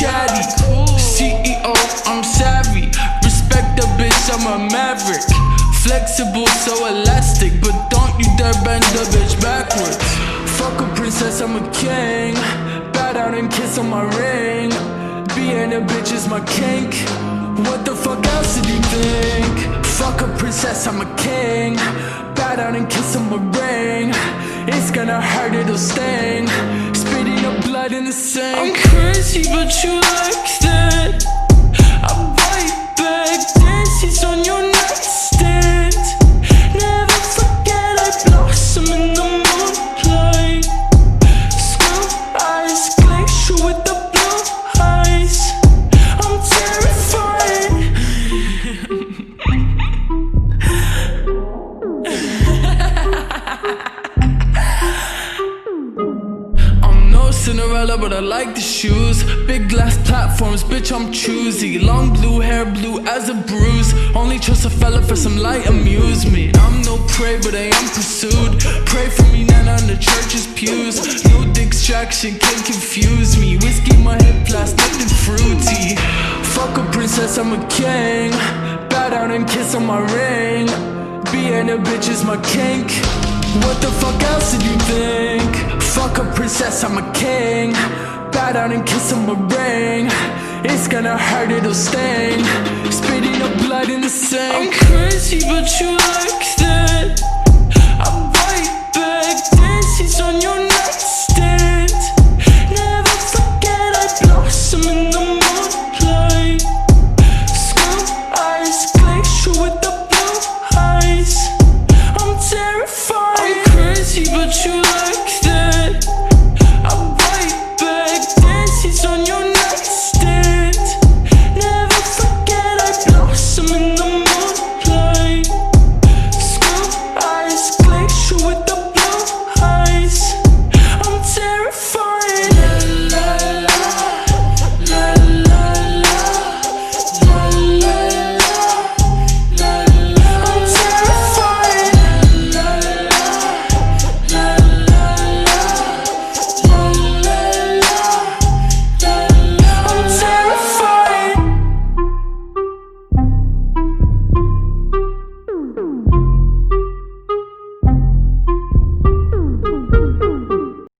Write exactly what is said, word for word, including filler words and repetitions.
caddy. C E O, I'm savvy. Respect the bitch, I'm a maverick. Flexible, so elastic, but don't you dare bend the bitch backwards. Fuck a princess, I'm a king. Bow down and kiss on my ring. Being a bitch is my kink. What the fuck else did you think? Fuck a princess, I'm a king. Bow down and kiss on my ring. It's gonna hurt, it'll sting. Spitting up blood in the sink. I'm crazy, but you like that. I bite back, dances on your nightstand. Never forget I blossom in the moonlight. Screw eyes, glacier with the blue eyes. I'm terrified. I'm no Cinderella, but I like the shoes. Big glass platforms, bitch, I'm choosy. Long blue hair, blue as a bruise. Only trust a fella for some light amusement. I'm no prey, but I am pursued. Pray for me, Nana, on the church's pews. No distraction can confuse me. Whiskey in my hip, blast, nothing fruity. Fuck a princess, I'm a king. Bow down and kiss on my ring. Being a bitch is my kink. What the fuck else did you think? Fuck a princess, I'm a king. Bow down and kiss on my ring. It's gonna hurt, it'll sting. Spitting up blood in the sink. I'm crazy, but you like that. I bite back, dances on your